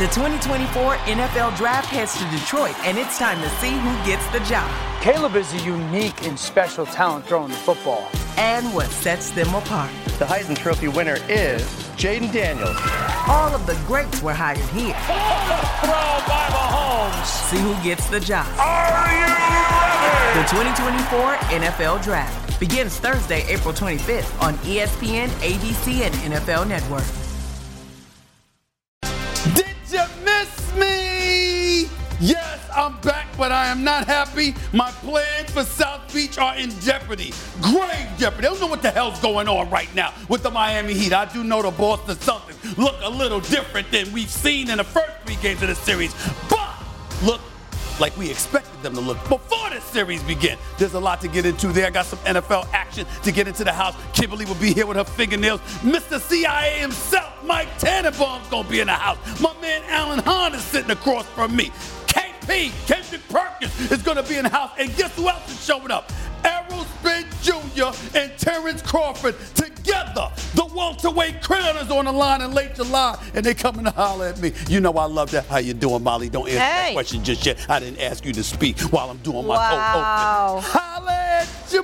The 2024 NFL Draft heads to Detroit, and it's time to see who gets the job. Caleb is a unique and special talent throwing the football. And what sets them apart. The Heisman Trophy winner is Jaden Daniels. All of the greats were hired here. Throw by Mahomes. See who gets the job. Are you ready? The 2024 NFL Draft begins Thursday, April 25th on ESPN, ABC, and NFL Network. Did you miss me? Yes, I'm back, but I am not happy. My plans for South Beach are in jeopardy. Grave jeopardy. I don't know what the hell's going on right now with the Miami Heat. I do know the Boston Celtics look a little different than we've seen in the first 3 games of the series, but look like we expected them to look before this series began. There's a lot to get into there. I got some NFL action to get into the house. Kimberly will be here with her fingernails. Mr. CIA himself, Mike Tannenbaum's going to be in the house. My man Alan Hahn is sitting across from me. KP, Kendrick Perkins, is going to be in the house. And guess who else is showing up? Errol Spence Jr. and Terrence Crawford together. The welterweight crown is on the line in late July, and they coming to holler at me. You know I love that. How you doing, Molly? Don't answer that question just yet. I didn't ask you to speak while I'm doing my cold open. Holla at your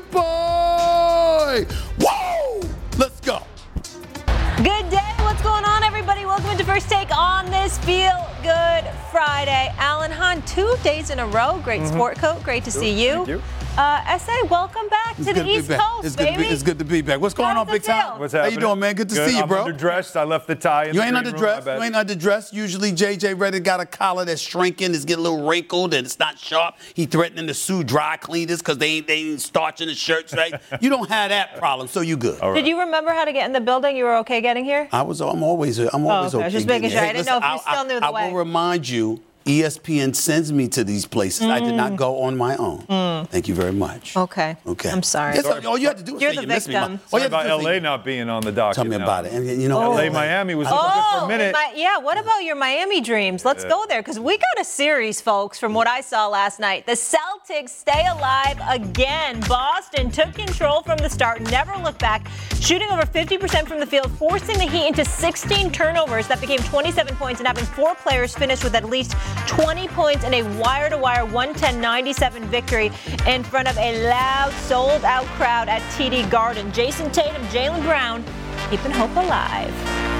boy. Whoa! Let's go. Good day. What's going on, everybody? Welcome to First Take on this Feel Good Friday. Alan Hahn, 2 days in a row. Great sport coat. Great to see you. Thank you. SA, welcome back to the East Coast, baby. It's good to be back. What's going on, Big Time? What's happening? How you doing, man? Good to see you, bro. I'm underdressed. I left the tie in You the ain't green room, underdressed. You ain't underdressed. Usually, J.J. Redick got a collar that's shrinking. It's getting a little wrinkled and it's not sharp. He threatening to sue dry cleaners because they ain't starching the shirts right. You don't have that problem, so you good. Did you remember how to get in the building? You were okay getting here? I'm always okay. I was just making sure. I didn't know if you still knew the way. I will remind you, ESPN sends me to these places. I did not go on my own. Thank you very much. Okay. I'm sorry. All you had to do was You're say the you missed me. victim. Sorry about L.A. not being on the docket. Tell me about it. And you know, L.A. Miami was looking good for a minute. What about your Miami dreams? Let's go there, because we got a series, folks, from what I saw last night. The Celtics stay alive again. Boston took control from the start, never looked back, shooting over 50% from the field, forcing the Heat into 16 turnovers that became 27 points, and having 4 players finish with at least 20 points in a wire-to-wire 110-97 victory in front of a loud, sold-out crowd at TD Garden. Jason Tatum, Jaylen Brown, keeping hope alive.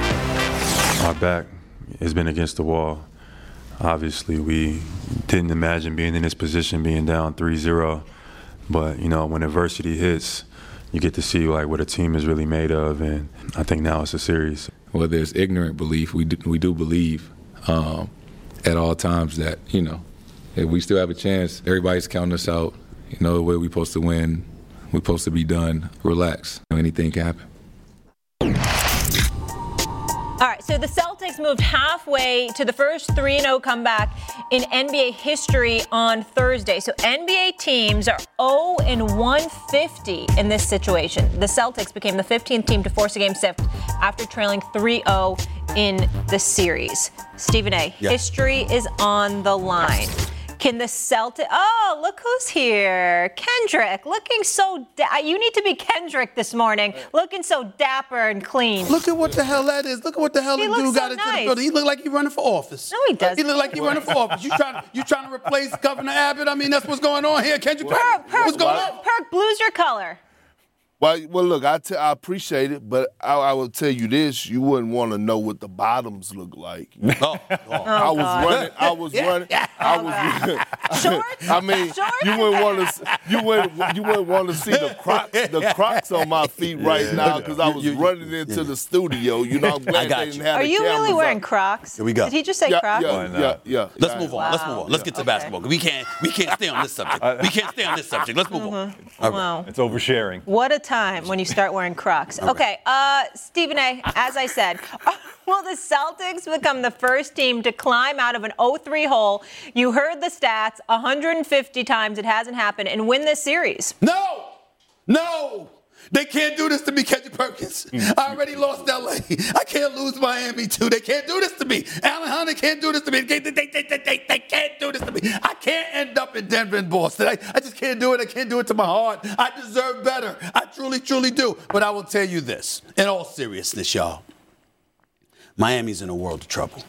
Our back has been against the wall. Obviously, we didn't imagine being in this position, being down 3-0. But, you know, when adversity hits, you get to see like what a team is really made of, and I think now it's a series. Well, there's ignorant belief. We do believe at all times that, you know, if we still have a chance, everybody's counting us out. You know, the way we're supposed to win, we're supposed to be done. Relax. Anything can happen. All right, so the Celtics moved halfway to the first 3-0 comeback in NBA history on Thursday. So NBA teams are 0-150 in this situation. The Celtics became the 15th team to force a game 6 after trailing 3-0 in the series. Stephen A., history is on the line. Can the Celtics... Oh, look who's here. Kendrick, looking so... You need to be Kendrick this morning, looking so dapper and clean. Look at what the hell that is. Look at what the hell the dude got into the building. He look like he's running for office. No, he doesn't. He look like he's running for office. You trying to replace Governor Abbott? I mean, that's what's going on here. Kendrick, what's going on? Perk, blue's your color. Well, look, I appreciate it, but I will tell you this: you wouldn't want to know what the bottoms look like. I was running. Shorts? I mean, you wouldn't want to see the Crocs on my feet right now because I was running into the studio. You know, I'm glad they didn't have Are the you really wearing up. Crocs? Here we go. Did he just say Crocs? Yeah. Let's move on. Let's get to basketball. We can't stay on this subject. Let's move on. Wow. It's oversharing. What a time when you start wearing Crocs. Okay, Stephen A., as I said, will the Celtics become the first team to climb out of an 0-3 hole? You heard the stats, 150 times it hasn't happened, and win this series. No! They can't do this to me, Kendrick Perkins. I already lost L.A. I can't lose Miami, too. They can't do this to me. Alan Hunter can't do this to me. They can't do this to me. I can't end up in Denver and Boston. I just can't do it. I can't do it to my heart. I deserve better. I truly, truly do. But I will tell you this, in all seriousness, y'all. Miami's in a world of trouble.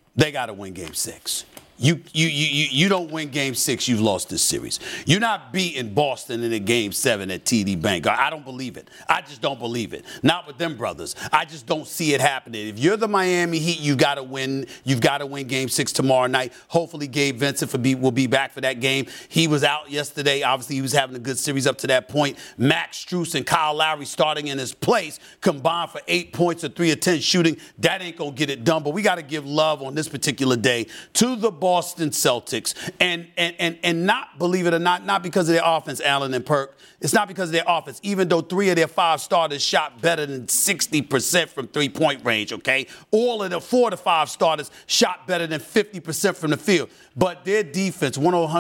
They got to win Game 6. You don't win Game 6, you've lost this series. You're not beating Boston in a Game 7 at TD Bank. I don't believe it. I just don't believe it. Not with them brothers. I just don't see it happening. If you're the Miami Heat, you got to win. You've got to win Game 6 tomorrow night. Hopefully Gabe Vincent will be back for that game. He was out yesterday. Obviously, he was having a good series up to that point. Max Strus and Kyle Lowry starting in his place combined for 8 points or 3 of 10 shooting. That ain't going to get it done. But we got to give love on this particular day to the Boston Celtics, and not, believe it or not because of their offense, Allen and Perk. It's not because of their offense, even though 3 of their 5 starters shot better than 60% from three-point range, okay? All of the 4 to 5 starters shot better than 50% from the field. But their defense,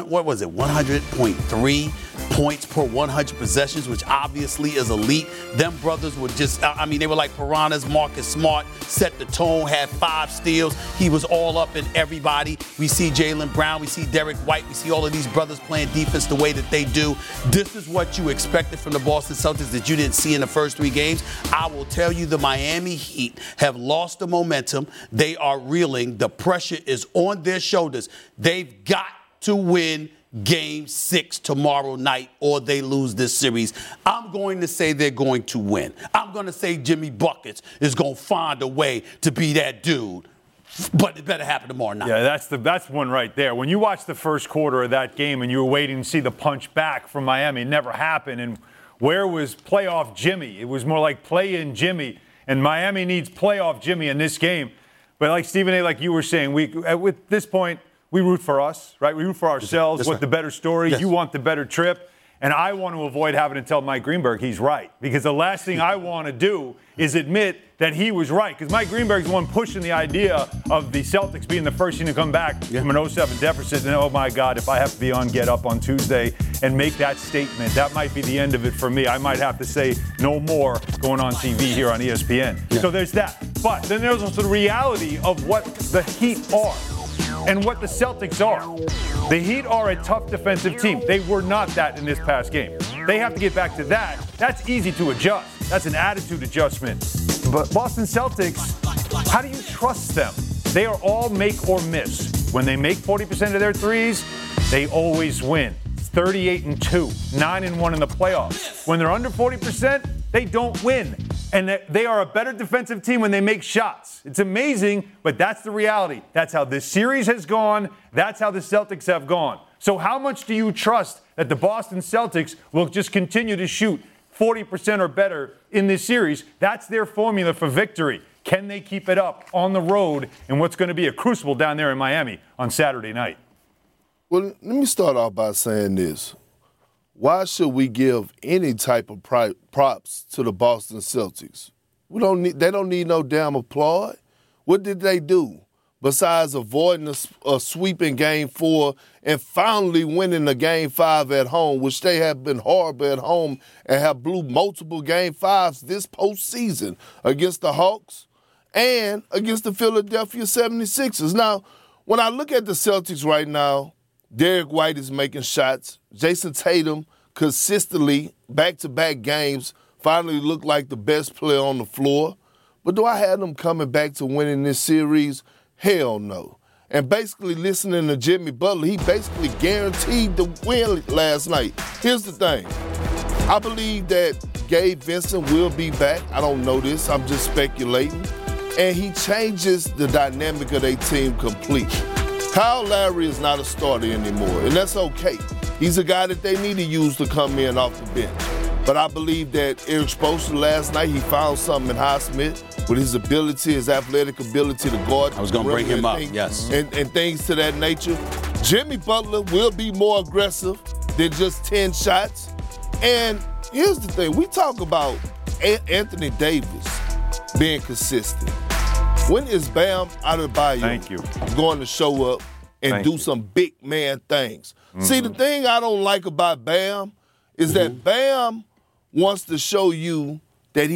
100.3 points per 100 possessions, which obviously is elite. Them brothers were just, they were like piranhas. Marcus Smart set the tone, had 5 steals. He was all up in everybody. We see Jaylen Brown. We see Derek White. We see all of these brothers playing defense the way that they do. This is what you expected from the Boston Celtics that you didn't see in the first 3 games. I will tell you the Miami Heat have lost the momentum. They are reeling. The pressure is on their shoulders. They've got to win Game 6 tomorrow night or they lose this series. I'm going to say they're going to win. I'm going to say Jimmy Buckets is going to find a way to be that dude. But it better happen tomorrow night. Yeah, that's one right there. When you watch the first quarter of that game and you were waiting to see the punch back from Miami, it never happened. And where was playoff Jimmy? It was more like play-in Jimmy. And Miami needs playoff Jimmy in this game. But like Stephen A., like you were saying, at this point, we root for us, right? We root for ourselves. What's the better story? Yes. You want the better trip. And I want to avoid having to tell Mike Greenberg he's right. Because the last thing I want to do is admit that he was right. Because Mike Greenberg's the one pushing the idea of the Celtics being the first team to come back from an 0-7 deficit. And, oh, my God, if I have to be on Get Up on Tuesday and make that statement, that might be the end of it for me. I might have to say no more going on TV here on ESPN. Yeah. So there's that. But then there's also the reality of what the Heat are. And what the Celtics are. The Heat are a tough defensive team. They were not that in this past game. They have to get back to that. That's easy to adjust. That's an attitude adjustment. But Boston Celtics, how do you trust them? They are all make or miss. When they make 40% of their threes, they always win. 38-2, 9-1 in the playoffs. When they're under 40%, they don't win. And they are a better defensive team when they make shots. It's amazing, but that's the reality. That's how this series has gone. That's how the Celtics have gone. So how much do you trust that the Boston Celtics will just continue to shoot 40% or better in this series? That's their formula for victory. Can they keep it up on the road in what's going to be a crucible down there in Miami on Saturday night? Well, let me start off by saying this. Why should we give any type of props to the Boston Celtics? They don't need no damn applaud. What did they do besides avoiding a sweep in Game 4 and finally winning the Game 5 at home, which they have been horrible at home and have blew multiple Game 5s this postseason against the Hawks and against the Philadelphia 76ers. Now, when I look at the Celtics right now, Derek White is making shots. Jason Tatum consistently, back-to-back games, finally looked like the best player on the floor. But do I have them coming back to winning this series? Hell no. And basically listening to Jimmy Butler, he basically guaranteed the win last night. Here's the thing. I believe that Gabe Vincent will be back. I don't know this. I'm just speculating. And he changes the dynamic of their team completely. Kyle Lowry is not a starter anymore, and that's okay. He's a guy that they need to use to come in off the bench. But I believe that Eric Spoelstra last night, he found something in Highsmith with his ability, his athletic ability to guard. I was going to bring him up, yes. And things to that nature. Jimmy Butler will be more aggressive than just 10 shots. And here's the thing. We talk about Anthony Davis being consistent. When is Bam Adebayo going to show up and do some big man things? Mm-hmm. See, the thing I don't like about Bam is that Bam wants to show you that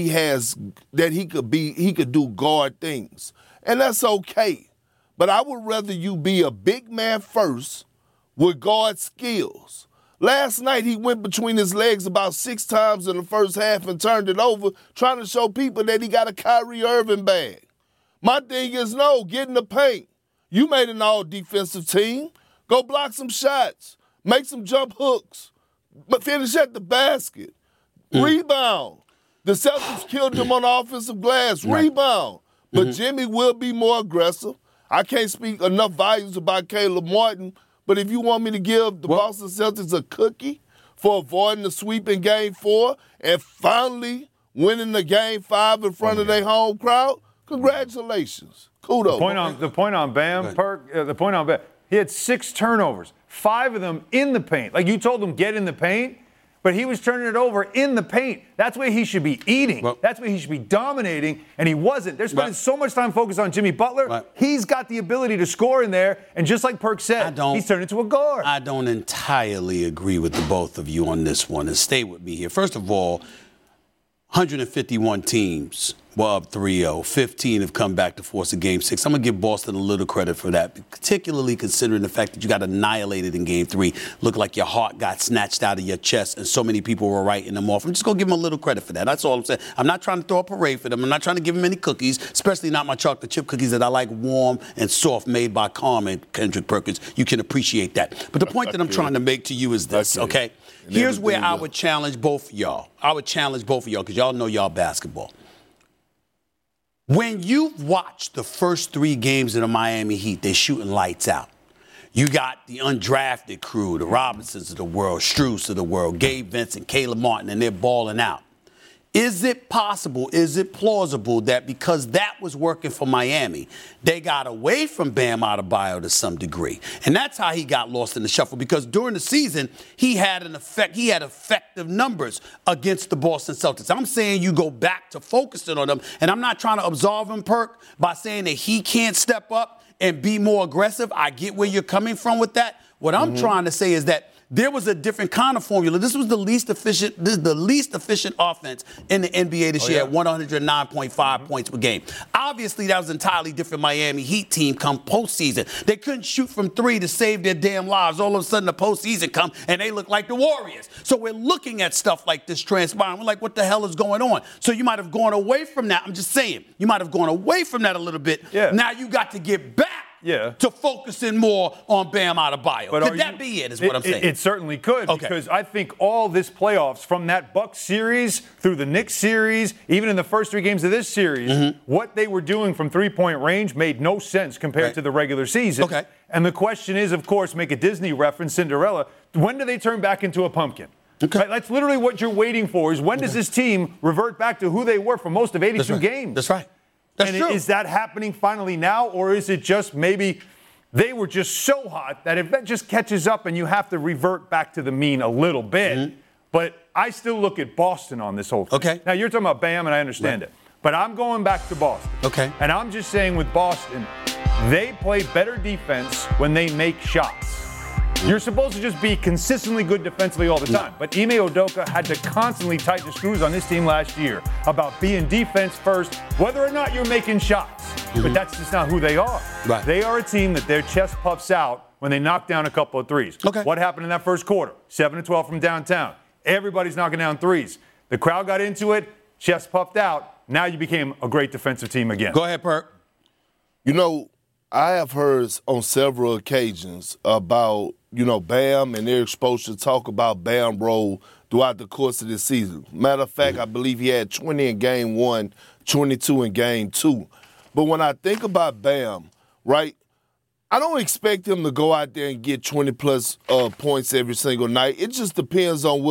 he could do guard things. And that's okay. But I would rather you be a big man first with guard skills. Last night he went between his legs about 6 times in the first half and turned it over, trying to show people that he got a Kyrie Irving bag. My thing is, no, get in the paint. You made an all-defensive team. Go block some shots. Make some jump hooks. But finish at the basket. Rebound. The Celtics killed them on the offensive glass. Rebound. But Jimmy will be more aggressive. I can't speak enough volumes about Caleb Martin, but if you want me to give the Boston Celtics a cookie for avoiding the sweep in Game 4 and finally winning the Game 5 in front of their home crowd, congratulations. Kudos. The point on Bam, the point on Bam, he had 6 turnovers, 5 of them in the paint. Like you told him, get in the paint, but he was turning it over in the paint. That's where he should be eating. That's where he should be dominating, and he wasn't. They're spending so much time focused on Jimmy Butler. He's got the ability to score in there, and just like Perk said, he's turned into a guard. I don't entirely agree with the both of you on this one, and stay with me here. First of all, 151 teams were up 3-0. 15 have come back to force a Game 6. I'm going to give Boston a little credit for that, particularly considering the fact that you got annihilated in Game 3. Looked like your heart got snatched out of your chest, and so many people were writing them off. I'm just going to give them a little credit for that. That's all I'm saying. I'm not trying to throw a parade for them. I'm not trying to give them any cookies, especially not my chocolate chip cookies that I like warm and soft, made by Carmen Kendrick Perkins. You can appreciate that. But the point that I'm trying to make to you is this, okay? Here's where I would challenge both of y'all. Because y'all know y'all basketball. When you watch the first 3 games of the Miami Heat, they're shooting lights out. You got the undrafted crew, the Robinsons of the world, Strus of the world, Gabe Vincent, Caleb Martin, and they're balling out. Is it possible, is it plausible that because that was working for Miami, they got away from Bam Adebayo to some degree? And that's how he got lost in the shuffle, because during the season, he had effective numbers against the Boston Celtics. I'm saying you go back to focusing on them, and I'm not trying to absolve him, Perk, by saying that he can't step up and be more aggressive. I get where you're coming from with that. What I'm trying to say is that there was a different kind of formula. This was the least efficient offense in the NBA this year at 109.5 points per game. Obviously, that was an entirely different Miami Heat team come postseason. They couldn't shoot from 3 to save their damn lives. All of a sudden, the postseason come, and they look like the Warriors. So we're looking at stuff like this transpiring. We're like, what the hell is going on? So you might have gone away from that. I'm just saying. You might have gone away from that a little bit. Yeah. Now you got to get back to focusing more on Bam Adebayo. Could that be it, is what I'm saying? It certainly could, because I think all this playoffs, from that Bucks series through the Knicks series, even in the first 3 games of this series, what they were doing from three-point range made no sense compared to the regular season. And the question is, of course, make a Disney reference, Cinderella, when do they turn back into a pumpkin? Right, that's literally what you're waiting for, is when does this team revert back to who they were for most of 82 games? That's right. That's true. Is that happening finally now, or is it just maybe they were just so hot that if that just catches up and you have to revert back to the mean a little bit? But I still look at Boston on this whole thing. Now, you're talking about Bam, and I understand it. But I'm going back to Boston. And I'm just saying with Boston, they play better defense when they make shots. You're supposed to just be consistently good defensively all the time. But Ime Udoka had to constantly tighten the screws on this team last year about being defense first, whether or not you're making shots. But that's just not who they are. They are a team that their chest puffs out when they knock down a couple of threes. What happened in that first quarter? 7-12 from downtown. Everybody's knocking down threes. The crowd got into it, chest puffed out. Now you became a great defensive team again. Go ahead, Perk. You know, I have heard on several occasions about, Bam and Eric Spoelstra talk about Bam's role throughout the course of this season. Matter of fact, I believe he had 20 in Game 1, 22 in Game 2. But when I think about Bam, right, I don't expect him to go out there and get 20-plus points every single night. It just depends on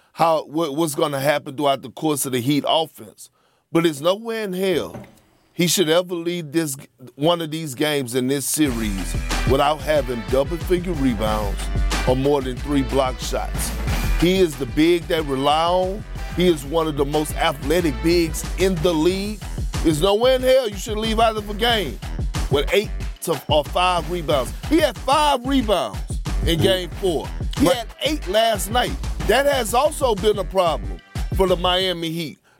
what's going to happen throughout the course of the Heat offense. But there's nowhere in hell he should ever lead one of these games in this series without having double-figure rebounds or more than 3 block shots. He is the big that rely on. He is one of the most athletic bigs in the league. There's nowhere in hell you should leave out of a game with 8 or 5 rebounds. He had 5 rebounds in Game 4. He had 8 last night. That has also been a problem for the Miami Heat.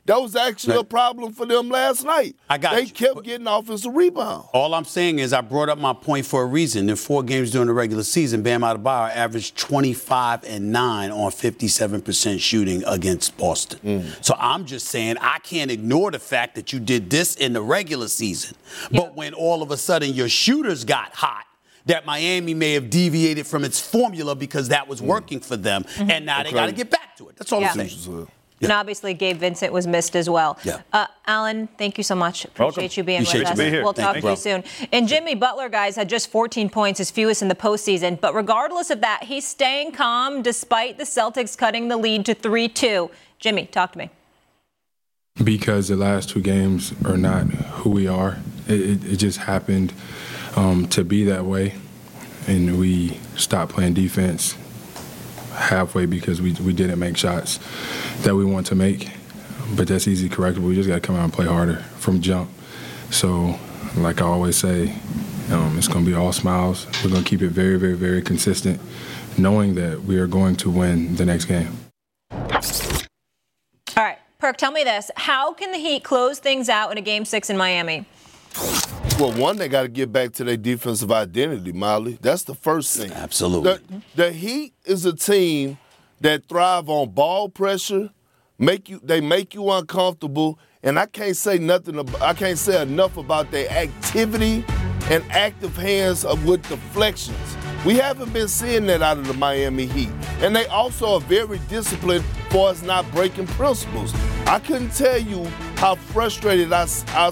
That was actually a problem for them last night. They kept getting offensive rebounds. All I'm saying is I brought up my point for a reason. In 4 games during the regular season, Bam Adebayo averaged 25 and 9 on 57% shooting against Boston. So I'm just saying I can't ignore the fact that you did this in the regular season. But when all of a sudden your shooters got hot, that Miami may have deviated from its formula because that was working for them, and now they got to get back to it. That's all I'm saying. And obviously, Gabe Vincent was missed as well. Alan, thank you so much. Appreciate you being with us. We'll talk to you soon. And Jimmy Butler, guys, had just 14 points, his fewest in the postseason. But regardless of that, he's staying calm despite the Celtics cutting the lead to 3-2. Jimmy, talk to me. Because the last 2 games are not who we are. It just happened to be that way. And we stopped playing defense halfway because we didn't make shots that we want to make. But that's easy correctable. We just got to come out and play harder from jump. So, like I always say, it's going to be all smiles. We're going to keep it very, very, very consistent, knowing that we are going to win the next game. All right, Perk, tell me this. How can the Heat close things out in a Game 6 in Miami? Well, one, they got to get back to their defensive identity, Molly. That's the first thing. Absolutely. The Heat is a team that thrive on ball pressure. They make you uncomfortable, and I can't say enough about their activity and active hands with deflections. We haven't been seeing that out of the Miami Heat, and they also are very disciplined for us not breaking principles. I couldn't tell you how frustrated I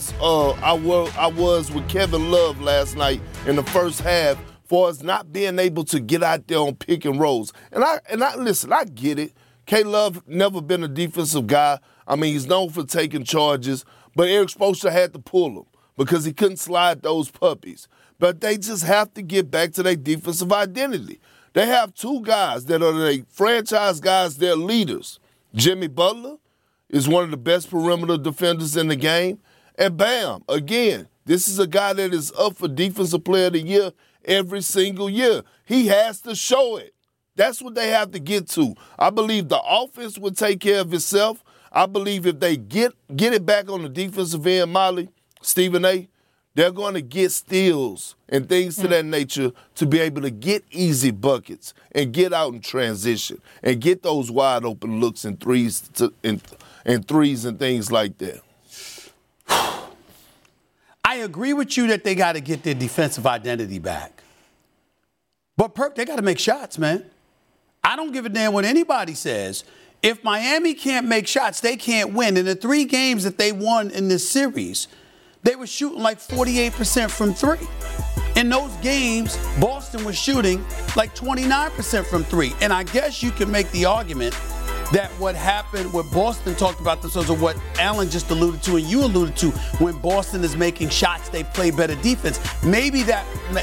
was with Kevin Love last night in the first half for us not being able to get out there on pick and rolls. And I listen, I get it. K-Love never been a defensive guy. I mean, he's known for taking charges, but Eric Spoelstra had to pull him because he couldn't slide those puppies. But they just have to get back to their defensive identity. They have 2 guys that are the franchise guys, they're leaders. Jimmy Butler is one of the best perimeter defenders in the game. And Bam, again, this is a guy that is up for Defensive Player of the Year every single year. He has to show it. That's what they have to get to. I believe the offense will take care of itself. I believe if they get it back on the defensive end, Molly, Stephen A., they're going to get steals and things to that nature to be able to get easy buckets and get out in transition and get those wide open looks and threes and things like that. I agree with you that they got to get their defensive identity back. But, Perk, they got to make shots, man. I don't give a damn what anybody says. If Miami can't make shots, they can't win. In the 3 games that they won in this series, they were shooting like 48% from 3. In those games, Boston was shooting like 29% from 3. And I guess you can make the argument that what happened, what Boston talked about themselves, or what Allen just alluded to and you alluded to, when Boston is making shots, they play better defense. Maybe that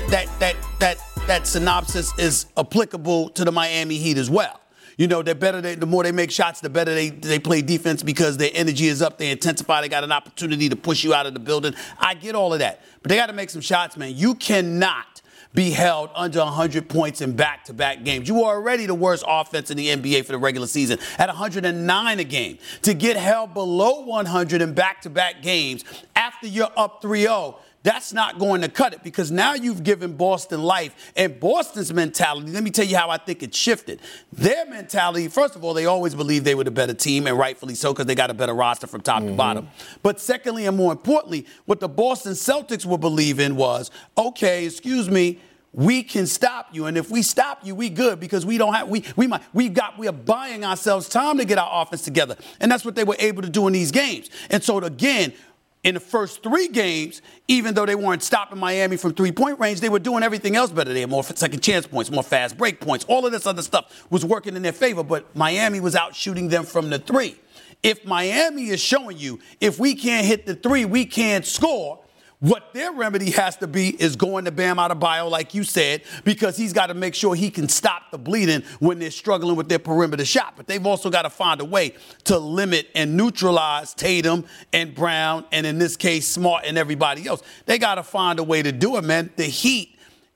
synopsis is applicable to the Miami Heat as well. You know, the more they make shots, the better they play defense because their energy is up. They intensify. They got an opportunity to push you out of the building. I get all of that. But they got to make some shots, man. You cannot be held under 100 points in back-to-back games. You are already the worst offense in the NBA for the regular season at 109 a game. To get held below 100 in back-to-back games after you're up 3-0, that's not going to cut it because now you've given Boston life. And Boston's mentality, let me tell you how I think it shifted. Their mentality, first of all, they always believed they were the better team, and rightfully so because they got a better roster from top to bottom. But secondly, and more importantly, what the Boston Celtics were believing was, okay, excuse me, we can stop you, and if we stop you, we good because we don't have we are buying ourselves time to get our offense together, and that's what they were able to do in these games. And so again, in the first 3 games, even though they weren't stopping Miami from 3-point range, they were doing everything else better. They had more second chance points, more fast break points. All of this other stuff was working in their favor, but Miami was out shooting them from the 3. If Miami is showing you, if we can't hit the 3, we can't score, what their remedy has to be is going to Bam Adebayo, like you said, because he's got to make sure he can stop the bleeding when they're struggling with their perimeter shot. But they've also got to find a way to limit and neutralize Tatum and Brown, and in this case, Smart and everybody else. They got to find a way to do it, man. The Heat,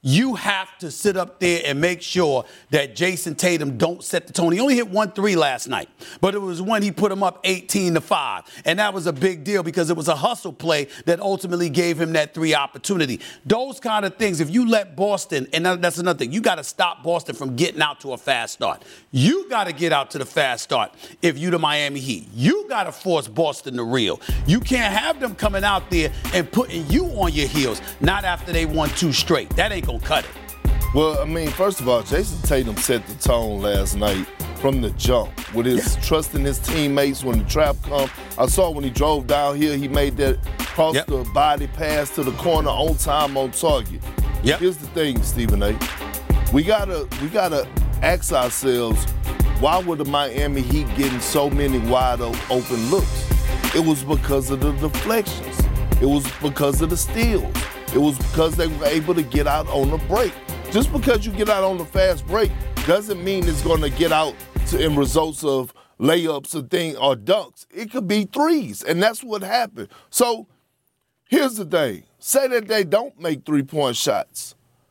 you have to sit up there and make sure that Jason Tatum don't set the tone. He only hit 1 3 last night, but it was when he put him up 18-5. And that was a big deal because it was a hustle play that ultimately gave him that 3 opportunity. Those kind of things, if you let Boston, and that's another thing, you got to stop Boston from getting out to a fast start. You got to get out to the fast start if you the Miami Heat. You got to force Boston to reel. You can't have them coming out there and putting you on your heels, not after they won 2 straight. That ain't gonna cut it. Well, I mean, first of all, Jason Tatum set the tone last night from the jump with his trusting his teammates when the trap come. I saw when he drove down here, he made that cross the body pass to the corner on time, on target. Here's the thing, Stephen A. We gotta ask ourselves, why were the Miami Heat getting so many wide open looks? It was because of the deflections. It was because of the steals. It was because they were able to get out on the break. Just because you get out on the fast break doesn't mean it's going to get out in results of layups or dunks. It could be threes, and that's what happened. So here's the thing. Say that they don't make three-point shots.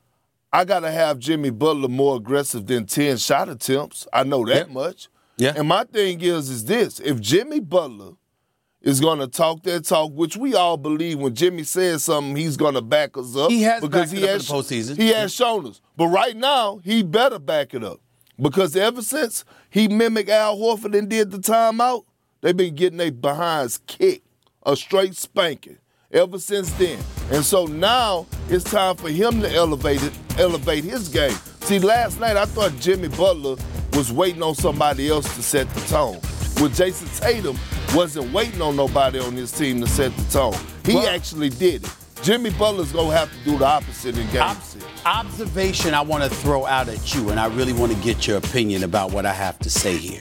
I got to have Jimmy Butler more aggressive than 10 shot attempts. I know that much. Yeah. And my thing is this. If Jimmy Butler is going to talk that talk, which we all believe when Jimmy says something, he's going to back us up. He has because backed it up in the postseason. He has shown us. But right now, he better back it up. Because ever since he mimicked Al Horford and did the timeout, they've been getting their behinds kicked, a straight spanking, ever since then. And so now it's time for him to elevate his game. See, last night I thought Jimmy Butler was waiting on somebody else to set the tone. With Jason Tatum wasn't waiting on nobody on his team to set the tone. He actually did it. Jimmy Butler's going to have to do the opposite in game 6. Observation I want to throw out at you, and I really want to get your opinion about what I have to say here.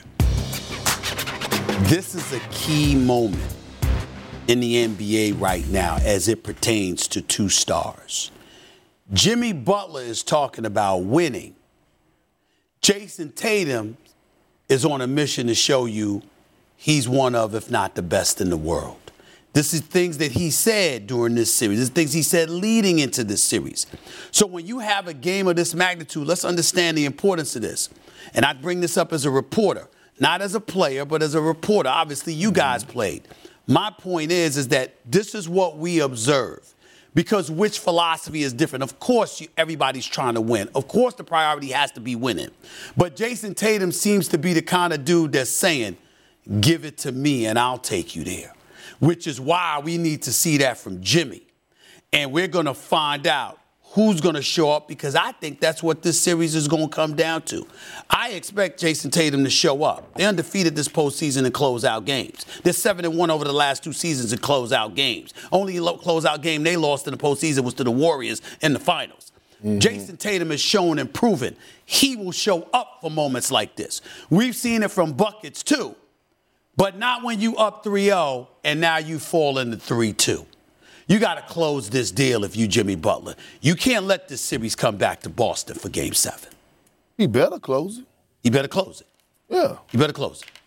This is a key moment in the NBA right now as it pertains to 2 stars. Jimmy Butler is talking about winning. Jason Tatum is on a mission to show you he's one of, if not the best in the world. This is things that he said during this series. This is things he said leading into this series. So when you have a game of this magnitude, let's understand the importance of this. And I bring this up as a reporter, not as a player, but as a reporter. Obviously, you guys played. My point is that this is what we observe. Because which philosophy is different? Of course, everybody's trying to win. Of course, the priority has to be winning. But Jason Tatum seems to be the kind of dude that's saying, give it to me and I'll take you there, which is why we need to see that from Jimmy. And we're going to find out who's going to show up because I think that's what this series is going to come down to. I expect Jason Tatum to show up. They're undefeated this postseason in closeout games. They're 7-1 over the last 2 seasons in closeout games. Only closeout game they lost in the postseason was to the Warriors in the finals. Mm-hmm. Jason Tatum has shown and proven he will show up for moments like this. We've seen it from buckets too, but not when you up 3-0 and now you fall into 3-2. You got to close this deal if you Jimmy Butler. You can't let this series come back to Boston for Game 7. He better close it. He better close it. Yeah. He better close it.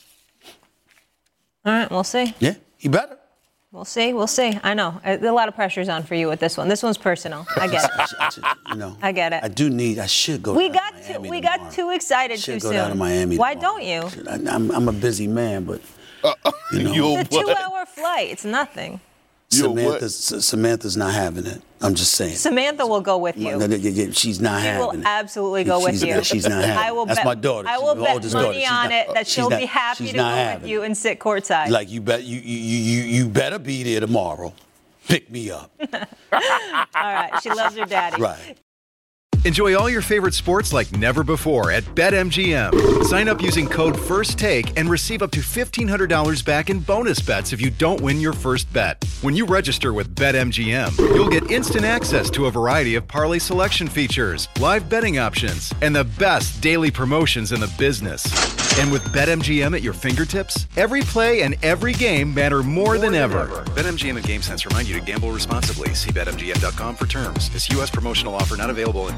All right, we'll see. Yeah, he better. We'll see. We'll see. I know. A lot of pressure's on for you with this one. This one's personal. I get it. I get it. I should go we down to Miami We got too excited too soon. Go down to Miami Why tomorrow. don't you? I'm a busy man, but, you know. It's a 2-hour flight. It's nothing. Samantha's not having it. I'm just saying. Samantha will go with you. She's not having it. She will absolutely go with you. She's not having it. That's my daughter. I will bet money on it that she'll be happy to go with you and sit courtside. Like you better be there tomorrow. Pick me up. All right. She loves her daddy. Right. Enjoy all your favorite sports like never before at BetMGM. Sign up using code FIRSTTAKE and receive up to $1,500 back in bonus bets if you don't win your first bet. When you register with BetMGM, you'll get instant access to a variety of parlay selection features, live betting options, and the best daily promotions in the business. And with BetMGM at your fingertips, every play and every game matter more than ever. BetMGM and GameSense remind you to gamble responsibly. See BetMGM.com for terms. This U.S. promotional offer not available in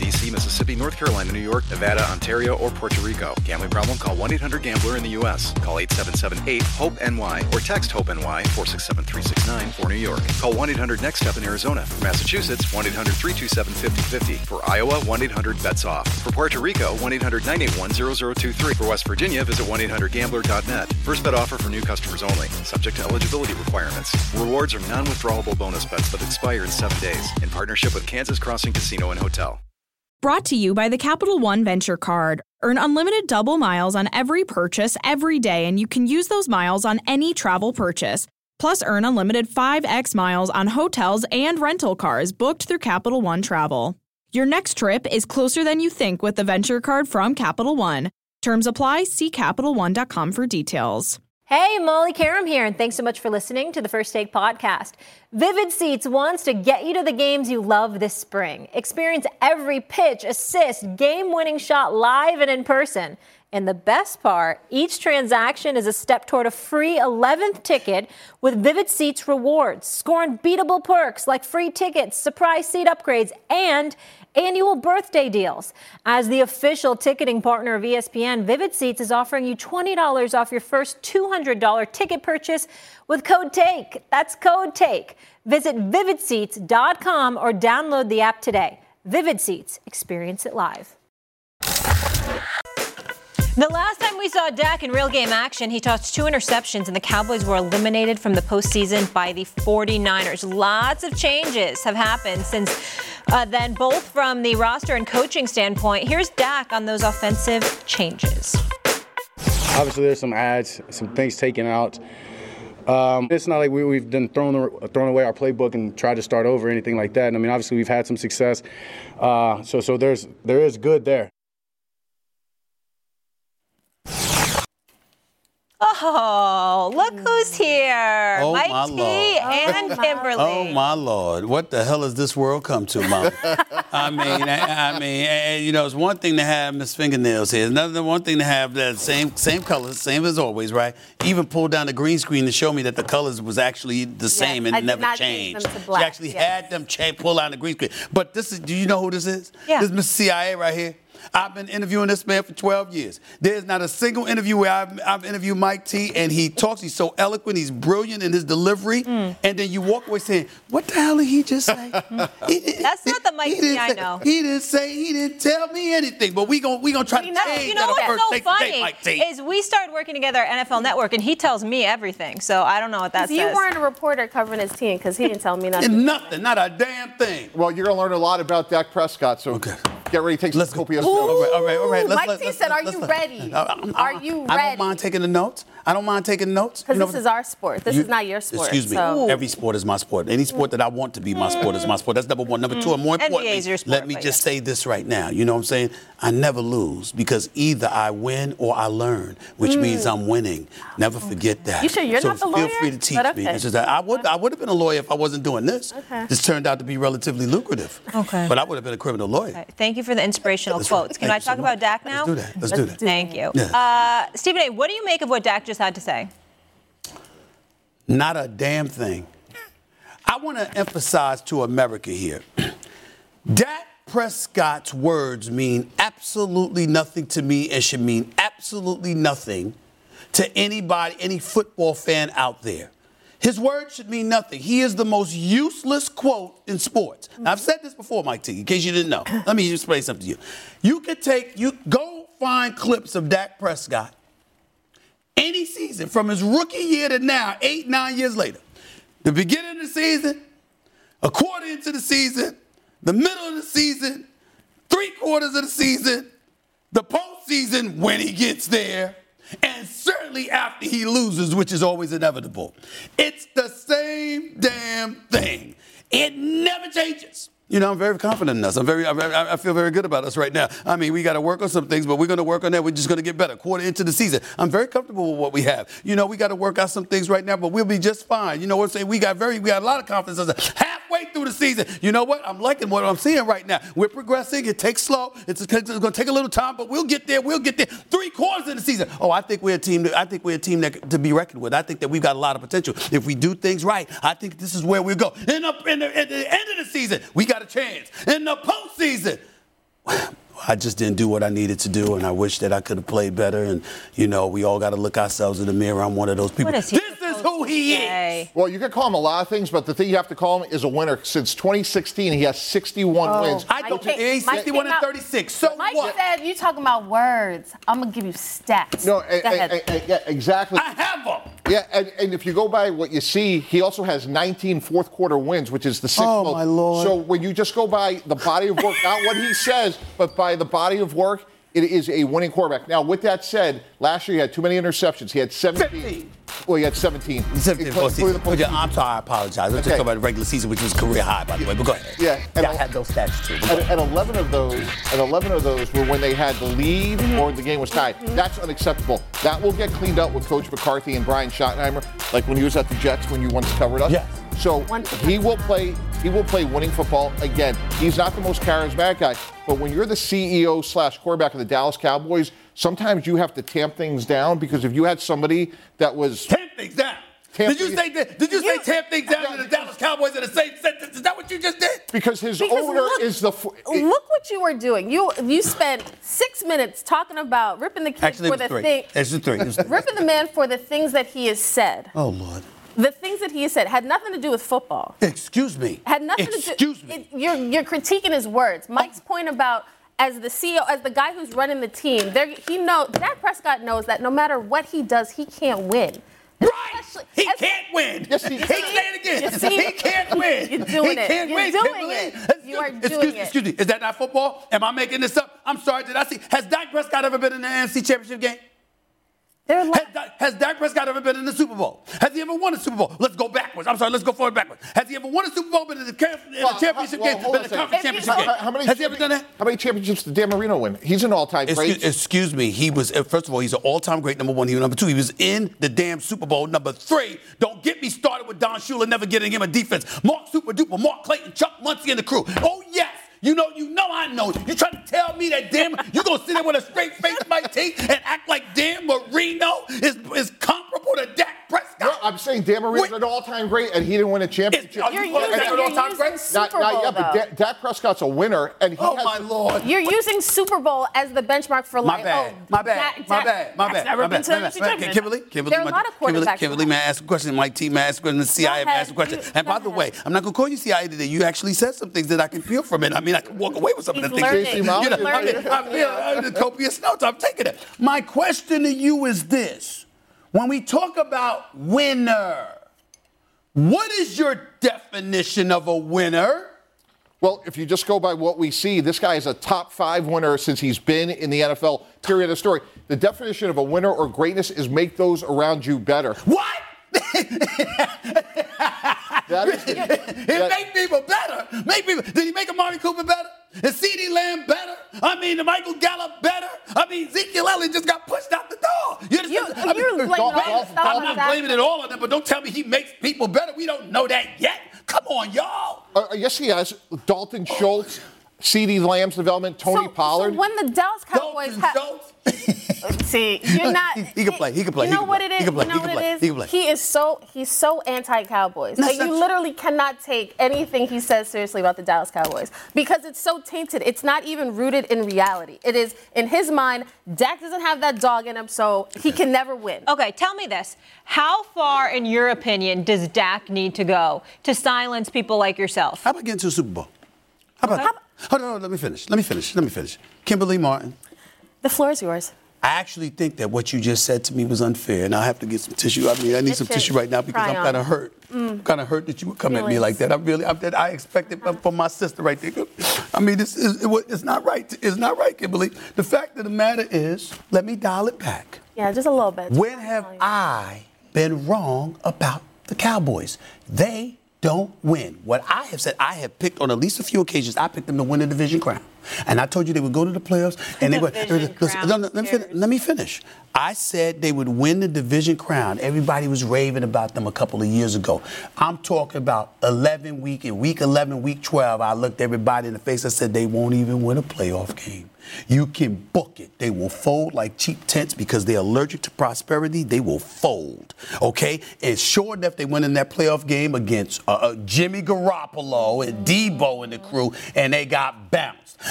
D.C., Mississippi, North Carolina, New York, Nevada, Ontario, or Puerto Rico. Gambling problem? Call 1-800-GAMBLER in the U.S. Call 877-8-HOPE-NY or text HOPE-NY 467-369 for New York. Call 1-800-NEXT-STEP in Arizona. For Massachusetts, 1-800-327-5050. For Iowa, 1-800-BETS-OFF. For Puerto Rico, 1-800-981-0023. For West Virginia, visit 1-800-GAMBLER.net. First bet offer for new customers only. Subject to eligibility requirements. Rewards are non-withdrawable bonus bets that expire in 7 days. In partnership with Kansas Crossing Casino and Hotel. Brought to you by the Capital One Venture Card. Earn unlimited double miles on every purchase every day, and you can use those miles on any travel purchase. Plus, earn unlimited 5x miles on hotels and rental cars booked through Capital One Travel. Your next trip is closer than you think with the Venture Card from Capital One. Terms apply. See CapitalOne.com for details. Hey, Molly Karam here, and thanks so much for listening to the First Take podcast. Vivid Seats wants to get you to the games you love this spring. Experience every pitch, assist, game-winning shot live and in person. And the best part, each transaction is a step toward a free 11th ticket with Vivid Seats rewards. Score unbeatable perks like free tickets, surprise seat upgrades, and annual birthday deals. As the official ticketing partner of ESPN, Vivid Seats is offering you $20 off your first $200 ticket purchase with code TAKE. That's code TAKE. Visit vividseats.com or download the app today. Vivid Seats. Experience it live. The last time we saw Dak in real game action, he tossed 2 interceptions, and the Cowboys were eliminated from the postseason by the 49ers. Lots of changes have happened since then, both from the roster and coaching standpoint. Here's Dak on those offensive changes. Obviously, there's some adds, some things taken out. It's not like we've done thrown away our playbook and tried to start over or anything like that. I mean, obviously, we've had some success. So there is good there. Oh, look who's here. Oh, Mike my T. Lord. and Kimberly. Oh, my Lord. What the hell has this world come to, Mom? I mean, you know, it's one thing to have Miss Fingernails here. It's another one thing to have that same colors, same as always, right? Even pulled down the green screen to show me that the colors was actually the same and never changed. She actually had them pull out the green screen. But this is, do you know who this is? Yeah. This is Mr. CIA right here. I've been interviewing this man for 12 years. There's not a single interview where I've interviewed Mike T, and he talks. He's so eloquent. He's brilliant in his delivery. And then you walk away saying, what the hell did he just say? That's not the Mike T I know. He didn't tell me anything. But we gonna try to change You know that what's so funny Mike T. is we started working together at NFL Network, and he tells me everything. So I don't know what that says. You weren't a reporter covering his team because he didn't tell me nothing. Nothing, not a damn thing. Well, you're going to learn a lot about Dak Prescott, so get ready to take some copious notes. All right. Mike T said, are you ready? Are you ready? I don't mind taking the notes. Because this is our sport. This is not your sport. Excuse me. So. Every sport is my sport. Any sport that I want to be my sport is my sport. That's number one. Number two, and more importantly, NBA's your sport, let me just say this right now. You know what I'm saying? I never lose because either I win or I learn, which means I'm winning. Never forget that. You sure you're not the lawyer? Feel free to teach me. It's just that I would have been a lawyer if I wasn't doing this. Okay. This turned out to be relatively lucrative. Okay. But I would have been a criminal lawyer. Okay. Thank you for the inspirational quotes. Right. Can I talk about Dak now? Let's do that. Thank you. Yeah. Stephen A., what do you make of what Dak just had to say? Not a damn thing. I want to emphasize to America here. Dak Prescott's words mean absolutely nothing to me and should mean absolutely nothing to anybody, any football fan out there. His words should mean nothing. He is the most useless quote in sports. Now, I've said this before, Mike T, in case you didn't know. Let me just explain something to you. You go find clips of Dak Prescott any season from his rookie year to now, 8-9 years later. The beginning of the season, a quarter into the season, the middle of the season, 3/4 of the season, the postseason when he gets there, and certainly after he loses, which is always inevitable. It's the same damn thing. It never changes. You know, I'm very confident in us. I feel very good about us right now. I mean, we got to work on some things, but we're going to work on that. We're just going to get better. Quarter into the season, I'm very comfortable with what we have. You know, we got to work out some things right now, but we'll be just fine. You know what I'm saying? We got a lot of confidence. Halfway through the season, you know what? I'm liking what I'm seeing right now. We're progressing. It takes slow. It's going to take a little time, but we'll get there. 3/4 of the season. Oh, I think we're a team that to be reckoned with. I think that we've got a lot of potential. If we do things right, I think this is where we go. At the end of the season, we got a chance. In the postseason, I just didn't do what I needed to do, and I wish that I could have played better. And, we all got to look ourselves in the mirror. I'm one of those people. This is who he is. Well, you can call him a lot of things, but the thing you have to call him is a winner. Since 2016, he has 61 wins. I don't think he's 61 and 36. So Mike what? said, you talking about words. I'm going to give you stats. No, Go ahead. yeah, exactly. I have them. Yeah, and if you go by what you see, he also has 19 fourth-quarter wins, which is the sixth most. My Lord. So when you just go by the body of work, not what he says, but by the body of work, it is a winning quarterback. Now, with that said, last year he had too many interceptions. He had 17. 15. Well, he had 17. 17 I'm sorry, I apologize. Let's just talk about the regular season, which was career high, by the way. But go ahead. Yeah, and I had those stats too. And 11 of those were when they had the lead or the game was tied. That's unacceptable. That will get cleaned up with Coach McCarthy and Brian Schottenheimer, like when he was at the Jets when you once covered us. Yes. So he will play winning football again. He's not the most charismatic guy, but when you're the CEO / quarterback of the Dallas Cowboys, sometimes you have to tamp things down, because if you had somebody that was tamp things down. Did you say tamp things down to the Dallas Cowboys in the same sentence? Is that what you just did? Because his owner is the. Look what you were doing. You spent 6 minutes talking about ripping the kid for the thing. It's the 3. Ripping the man for the things that he has said. Oh, Lord. The things that he has said had nothing to do with football. Excuse me. Had nothing to do. You're critiquing his words. Mike's point about, as the CEO, as the guy who's running the team, Dak Prescott knows that no matter what he does, he can't win. Right! He can't win. Yes, he can. Say it again. He can't win. You're doing it. You're doing it. You are doing it. Excuse me. Is that not football? Am I making this up? I'm sorry. Did I see? Has Dak Prescott ever been in the NFC Championship game? Has Dak Prescott ever been in the Super Bowl? Has he ever won a Super Bowl? Let's go backwards. I'm sorry, let's go forward backwards. Has he ever won a Super Bowl, been in the championship game, been in the conference championship game? Has he ever done that? How many championships did Dan Marino win? He's an all-time great. Excuse me. He was, first of all, he's an all-time great, number 1. He was number 2. He was in the damn Super Bowl. Number 3, don't get me started with Don Shula never getting him a defense. Mark Super-Duper, Mark Clayton, Chuck Muncie and the crew. Oh, yes. You know, I know. You trying to tell me that Dan, you gonna sit there with a straight face, Mike T, and act like Dan Marino is comparable to Dak Prescott? No, I'm saying Dan Marino's an all-time great, and he didn't win a championship. You're using Super Bowl, but Dak Prescott's a winner, and he has. My Lord. You're using Super Bowl as the benchmark for My bad. Kimberly, there are a lot of quarterbacks. Kimberly, may I ask a question? Mike T, may I ask a question? The CIA, may I ask a question? And by the way, I'm not going to call you CIA today. You actually said some things that I can feel from it. I mean, I can walk away with some of the things. I feel the copious notes. I'm taking it. My question to you is this. When we talk about winner, what is your definition of a winner? Well, if you just go by what we see, this guy is a top 5 winner since he's been in the NFL. Period of story. The definition of a winner or greatness is make those around you better. What? Make people better. Did he make Amari Cooper better? Is CeeDee Lamb better? I mean, Michael Gallup better? I mean, Ezekiel Elliott just got pushed out the door. I'm not blaming it all on them, but don't tell me he makes people better. We don't know that yet. Come on, y'all. Yes, he has. Dalton Schultz, CeeDee Lamb's development, Tony Pollard. So when the Dallas Cowboys see, you're not. He can play. You know what it is? He's so anti-Cowboys. Like, you literally cannot take anything he says seriously about the Dallas Cowboys because it's so tainted. It's not even rooted in reality. It is, in his mind, Dak doesn't have that dog in him, so he can never win. Okay, tell me this. How far, in your opinion, does Dak need to go to silence people like yourself? How about getting to a Super Bowl? Hold on, let me finish. Kimberly Martin. The floor is yours. I actually think that what you just said to me was unfair, and I'll have to get some tissue. I mean, I need some tissue right now because I'm kind of hurt. I'm kind of hurt that you would come at me like that. I expected from my sister right there. I mean, it's not right. It's not right, Kimberly. The fact of the matter is, let me dial it back. Yeah, just a little bit. When have I been wrong about the Cowboys? They don't win. What I have said, I have picked on at least a few occasions, I picked them to win the division crown. And I told you they would go to the playoffs and they would. Let me finish. I said they would win the division crown. Everybody was raving about them a couple of years ago. I'm talking about week 11, week 12. I looked everybody in the face. I said they won't even win a playoff game. You can book it. They will fold like cheap tents because they're allergic to prosperity. They will fold, okay? And sure enough, they went in that playoff game against Jimmy Garoppolo and Debo and the crew, and they got bounced.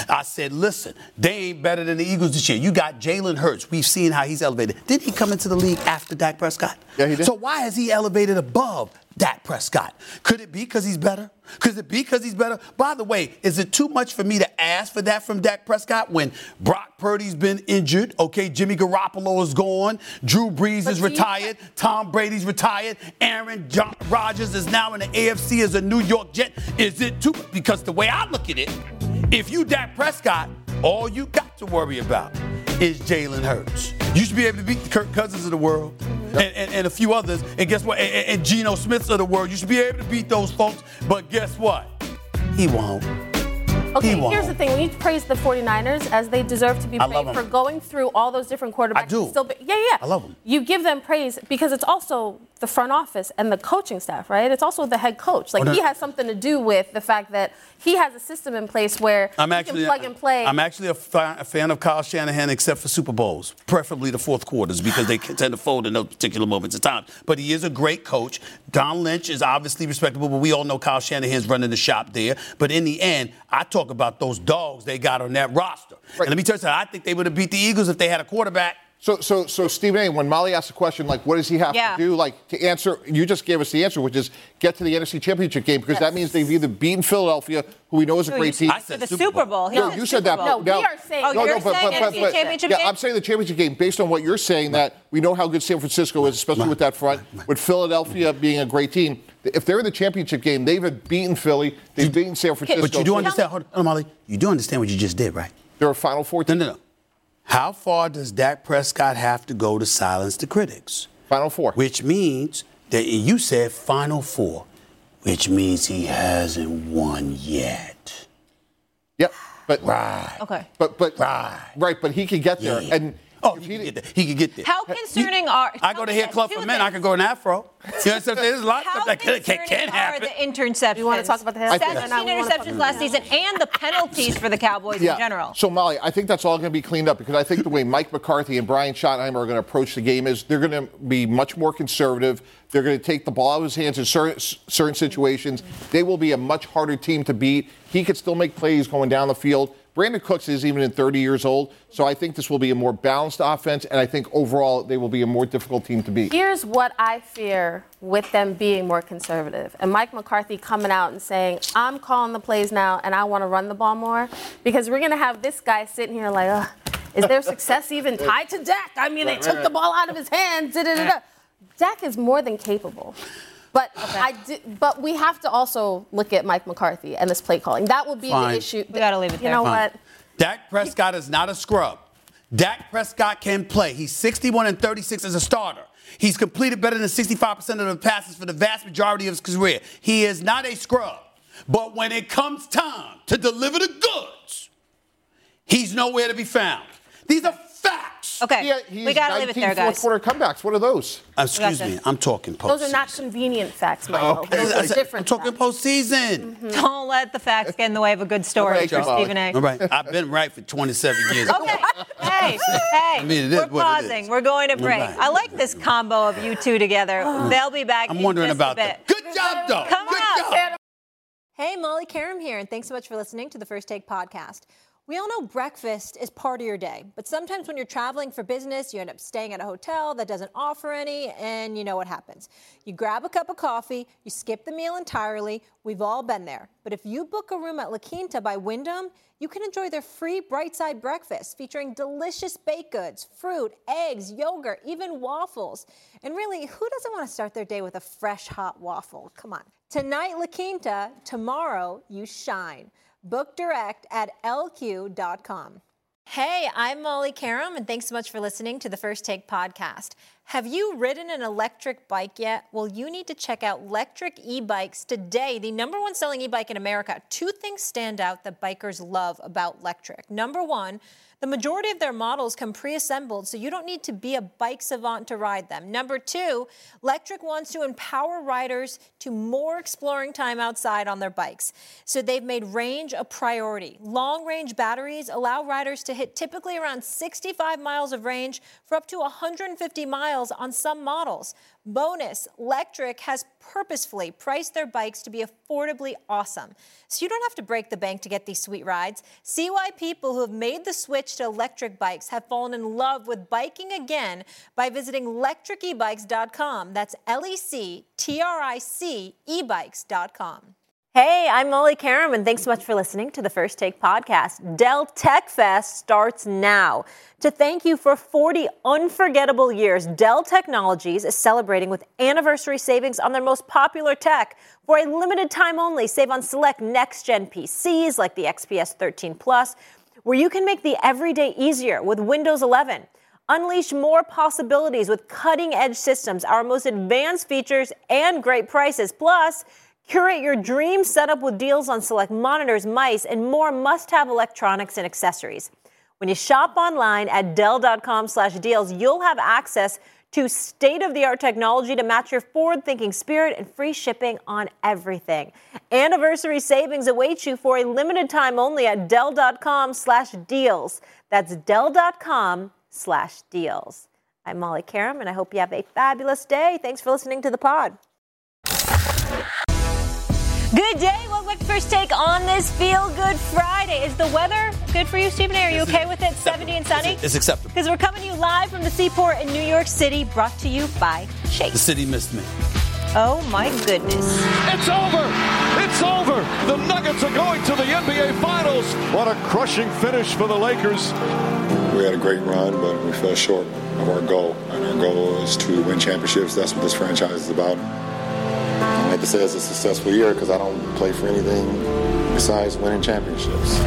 I said, listen, they ain't better than the Eagles this year. You got Jalen Hurts. We've seen how he's elevated. Didn't he come into the league after Dak Prescott? Yeah, he did. So why has he elevated above Dak Prescott? Could it be because he's better? Could it be because he's better? By the way, is it too much for me to ask for that from Dak Prescott when Brock Purdy's been injured? Okay, Jimmy Garoppolo is gone. Drew Brees is retired. Tom Brady's retired. Aaron Rodgers is now in the AFC as a New York Jet. Is it too? Because the way I look at it, if you Dak Prescott, all you got to worry about is Jalen Hurts. You should be able to beat the Kirk Cousins of the world and a few others. And guess what? And Geno Smiths of the world. You should be able to beat those folks. But guess what? He won't. Okay, here's the thing. We praise the 49ers as they deserve to be praised for going through all those different quarterbacks. I do. Yeah. I love them. You give them praise because it's also the front office and the coaching staff, right? It's also the head coach. Like, he has something to do with the fact that he has a system in place where he can plug and play. I'm actually a fan of Kyle Shanahan except for Super Bowls, preferably the fourth quarters because they tend to fold in those particular moments of time. But he is a great coach. Don Lynch is obviously respectable, but we all know Kyle Shanahan's running the shop there. But in the end, I talk about those dogs they got on that roster. Right. And let me tell you something, I think they would have beat the Eagles if they had a quarterback. So Stephen A., when Molly asked the question, like, what does he have to do, like, to answer, you just gave us the answer, which is get to the NFC Championship game, because that means they've either beaten Philadelphia, who we know is a great team. I said the Super Bowl. No, you said that. No, we are saying. You're saying NFC Championship game? Yeah, I'm saying the championship game based on what you're saying, that we know how good San Francisco is, especially with that front, with Philadelphia being a great team. If they're in the championship game, they've beaten Philly, they've beaten San Francisco. But you do understand, hold on, Molly, you do understand what you just did, right? They're a Final Four team. No. How far does Dak Prescott have to go to silence the critics? Final Four. Which means that you said Final Four, which means he hasn't won yet. Yep. But Okay. But he could get there. Yeah. And he could get there. How concerning are... I go to Hair Club for Men. I could go in Afro. You know what I'm saying? There's a lot of stuff that can happen. Are the interceptions? You want to talk about the hair? 17 interceptions last season and the penalties for the Cowboys in general. So, Molly, I think that's all going to be cleaned up because I think the way Mike McCarthy and Brian Schottenheimer are going to approach the game is they're going to be much more conservative. They're going to take the ball out of his hands in certain situations. They will be a much harder team to beat. He could still make plays going down the field. Brandon Cooks is even 30 years old, so I think this will be a more balanced offense, and I think overall they will be a more difficult team to beat. Here's what I fear with them being more conservative, and Mike McCarthy coming out and saying, I'm calling the plays now, and I want to run the ball more, because we're going to have this guy sitting here like, is their success even tied to Dak? I mean, they took the ball out of his hands. Dak is more than capable. But but we have to also look at Mike McCarthy and this play calling. That will be the issue. We got to leave it there. You know what? Dak Prescott is not a scrub. Dak Prescott can play. He's 61-36 as a starter. He's completed better than 65% of the passes for the vast majority of his career. He is not a scrub. But when it comes time to deliver the goods, he's nowhere to be found. These are facts. Okay, we got to leave it there, guys. Fourth quarter comebacks. What are those? Excuse me. I'm talking postseason. Those are not convenient facts, Michael. Those are different. I'm talking postseason. Mm-hmm. Don't let the facts get in the way of a good story for Stephen A. All right. I've been right for 27 years. Okay. Hey, I mean, it is we're pausing. We're going to break. Right. I like this combo of you two together. They'll be back I'm in wondering just about a bit. that. Good job, though. Come Good on. job. Hey, Molly Karam here, and thanks so much for listening to the First Take podcast. We all know breakfast is part of your day, but sometimes when you're traveling for business, you end up staying at a hotel that doesn't offer any, and you know what happens. You grab a cup of coffee, you skip the meal entirely. We've all been there. But if you book a room at La Quinta by Wyndham, you can enjoy their free Bright Side breakfast featuring delicious baked goods, fruit, eggs, yogurt, even waffles. And really, who doesn't want to start their day with a fresh, hot waffle? Come on. Tonight, La Quinta. Tomorrow, you shine. Book direct at lq.com. Hey, I'm Molly Karam, and thanks so much for listening to the First Take podcast. Have you ridden an electric bike yet? Well, you need to check out Lectric E-Bikes today, the #1 selling e-bike in America. Two things stand out that bikers love about Lectric. Number one, the majority of their models come pre-assembled, so you don't need to be a bike savant to ride them. Number two, Lectric wants to empower riders to more exploring time outside on their bikes. So they've made range a priority. Long-range batteries allow riders to hit typically around 65 miles of range for up to 150 miles miles on some models. Bonus, Lectric has purposefully priced their bikes to be affordably awesome, so you don't have to break the bank to get these sweet rides. See why people who have made the switch to electric bikes have fallen in love with biking again by visiting lectricebikes.com. That's LECTRIC ebikes.com. Hey, I'm Molly Karam, and thanks so much for listening to the First Take podcast. Dell Tech Fest starts now. To thank you for 40 unforgettable years, Dell Technologies is celebrating with anniversary savings on their most popular tech. For a limited time only, save on select next-gen PCs like the XPS 13 Plus, where you can make the everyday easier with Windows 11. Unleash more possibilities with cutting-edge systems, our most advanced features, and great prices. Plus, curate your dream setup with deals on select monitors, mice, and more must-have electronics and accessories. When you shop online at Dell.com/deals, you'll have access to state-of-the-art technology to match your forward-thinking spirit and free shipping on everything. Anniversary savings await you for a limited time only at Dell.com/deals. That's Dell.com/deals. I'm Molly Karam, and I hope you have a fabulous day. Thanks for listening to the pod. Good day. Welcome back to First Take on this Feel Good Friday. Is the weather good for you, Stephen A? Are you okay with it? 70 and sunny? It's acceptable. Because we're coming to you live from the Seaport in New York City, brought to you by Chase. The city missed me. Oh, my goodness. It's over. It's over. The Nuggets are going to the NBA Finals. What a crushing finish for the Lakers. We had a great run, but we fell short of our goal. And our goal is to win championships. That's what this franchise is about. I like to say it's a successful year because I don't play for anything besides winning championships.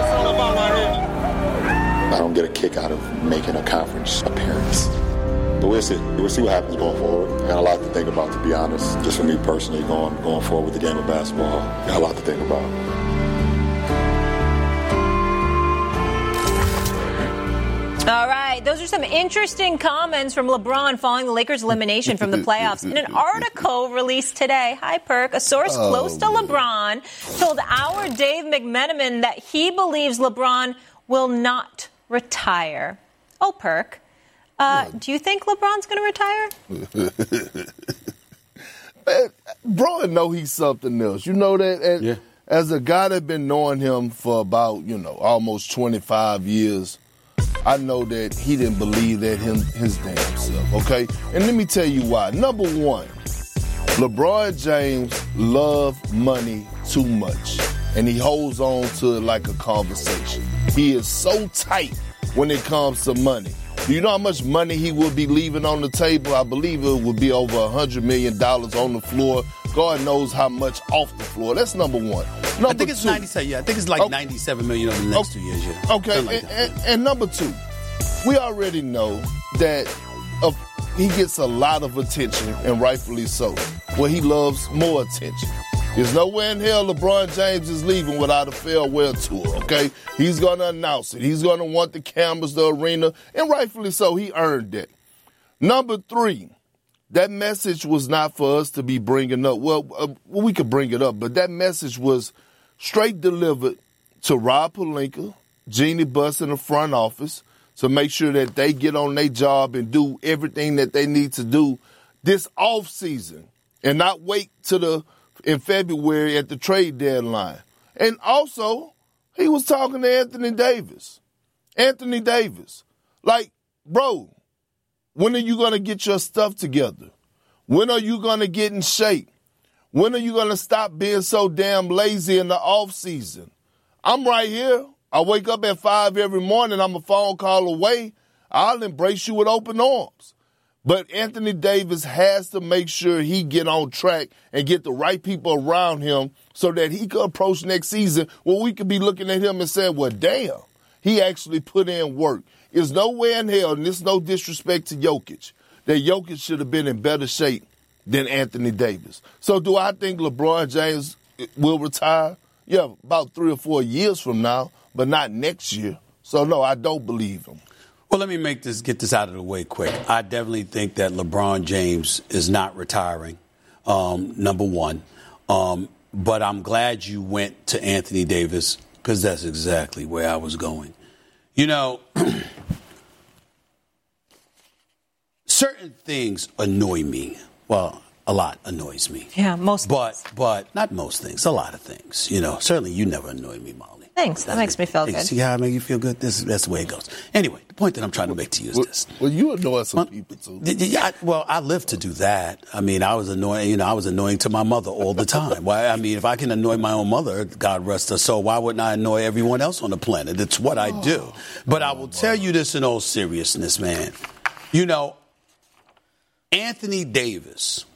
I don't get a kick out of making a conference appearance. But we'll see. We'll see what happens going forward. I got a lot to think about, to be honest. Just for me personally, going forward with the game of basketball, got a lot to think about. All right, those are some interesting comments from LeBron following the Lakers' elimination from the playoffs. In an article released today, hi, Perk, a source close to LeBron told our Dave McMenamin that he believes LeBron will not retire. Oh, Perk, do you think LeBron's going to retire? Man, bro, I know he's something else. You know that? And as a guy that's been knowing him for about, almost 25 years, I know that he didn't believe that his damn self, okay? And let me tell you why. Number one, LeBron James loves money too much, and he holds on to it like a conversation. He is so tight when it comes to money. Do you know how much money he will be leaving on the table? I believe it will be over $100 million on the floor. God knows how much off the floor. That's number one. I think it's 97. Yeah, I think it's like $97 million over the next 2 years. Yeah. Okay, like and number two, we already know that he gets a lot of attention, and rightfully so. Well, he loves more attention. There's nowhere in hell LeBron James is leaving without a farewell tour, okay? He's going to announce it. He's going to want the cameras, the arena, and rightfully so. He earned it. Number three, that message was not for us to be bringing up. Well, we could bring it up, but that message was straight delivered to Rob Pelinka, Jeannie Buss in the front office, to make sure that they get on their job and do everything that they need to do this off season and not wait in February at the trade deadline. And also, he was talking to Anthony Davis. Anthony Davis. Like, bro, when are you going to get your stuff together? When are you going to get in shape? When are you going to stop being so damn lazy in the off season? I'm right here. I wake up at 5 every morning. I'm a phone call away. I'll embrace you with open arms. But Anthony Davis has to make sure he get on track and get the right people around him so that he can approach next season where we could be looking at him and saying, well, damn, he actually put in work. There's nowhere in hell, and there's no disrespect to Jokic, that Jokic should have been in better shape than Anthony Davis. So do I think LeBron James will retire? Yeah, about 3 or 4 years from now, but not next year. So, no, I don't believe him. Well, let me get this out of the way quick. I definitely think that LeBron James is not retiring, number one. But I'm glad you went to Anthony Davis because that's exactly where I was going. certain things annoy me. Well, a lot annoys me. Yeah, most things. But not most things, a lot of things. You know, certainly you never annoy me, Molly. Thanks. That makes me feel good. See how I make you feel good? That's the way it goes. Anyway, the point that I'm trying to make to you is this. Well, you annoy some people, too. I live to do that. I mean, I was annoying to my mother all the time. Why? I mean, if I can annoy my own mother, God rest her soul, why wouldn't I annoy everyone else on the planet? It's what I do. But I will tell you this in all seriousness, man. You know, Anthony Davis,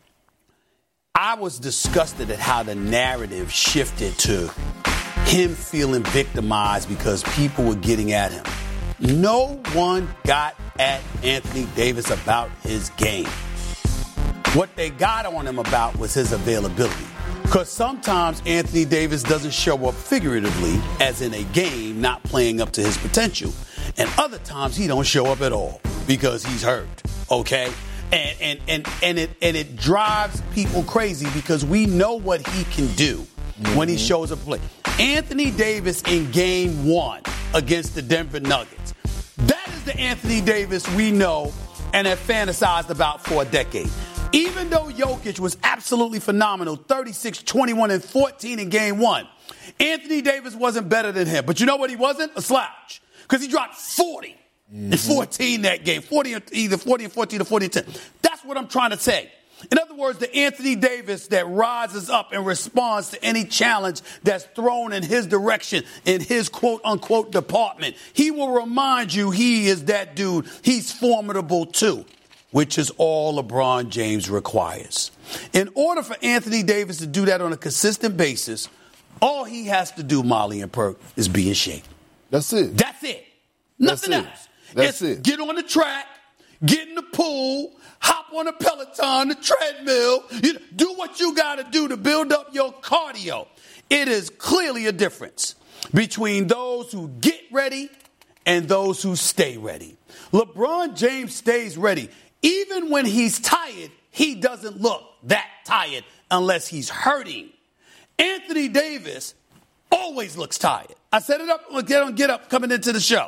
I was disgusted at how the narrative shifted to him feeling victimized because people were getting at him. No one got at Anthony Davis about his game. What they got on him about was his availability. Because sometimes Anthony Davis doesn't show up figuratively, as in a game, not playing up to his potential. And other times he don't show up at all because he's hurt, okay? And it drives people crazy because we know what he can do when he shows up to play. Anthony Davis in game 1 against the Denver Nuggets. That is the Anthony Davis we know and have fantasized about for a decade. Even though Jokic was absolutely phenomenal, 36, 21, and 14 in game 1, Anthony Davis wasn't better than him. But you know what he wasn't? A slouch. Because he dropped 40 and 14 that game. Either 40 and 14 or 40 and 10. That's what I'm trying to say. In other words, the Anthony Davis that rises up and responds to any challenge that's thrown in his direction in his quote-unquote department. He will remind you he is that dude. He's formidable too, which is all LeBron James requires. In order for Anthony Davis to do that on a consistent basis, all he has to do, Molly and Perk, is be in shape. That's it. That's it. Nothing else. That's it. Get on the track, get in the pool, hop on a Peloton, the treadmill. Do what you got to do to build up your cardio. It is clearly a difference between those who get ready and those who stay ready. LeBron James stays ready. Even when he's tired, he doesn't look that tired unless he's hurting. Anthony Davis always looks tired. I set it up on Get Up coming into the show.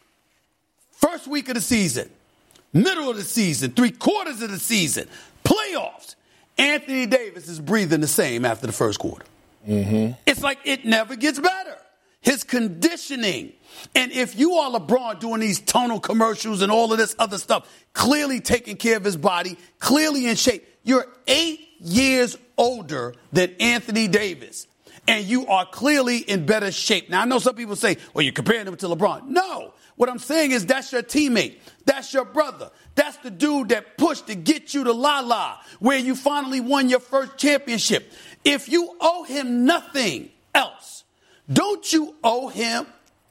First week of the season. Middle of the season, 3/4 of the season, playoffs, Anthony Davis is breathing the same after the first quarter. Mm-hmm. It's like it never gets better. His conditioning. And if you are LeBron doing these tonal commercials and all of this other stuff, clearly taking care of his body, clearly in shape, you're 8 years older than Anthony Davis. And you are clearly in better shape. Now, I know some people say, well, you're comparing him to LeBron. No. What I'm saying is that's your teammate. That's your brother. That's the dude that pushed to get you to La-La, where you finally won your first championship. If you owe him nothing else, don't you owe him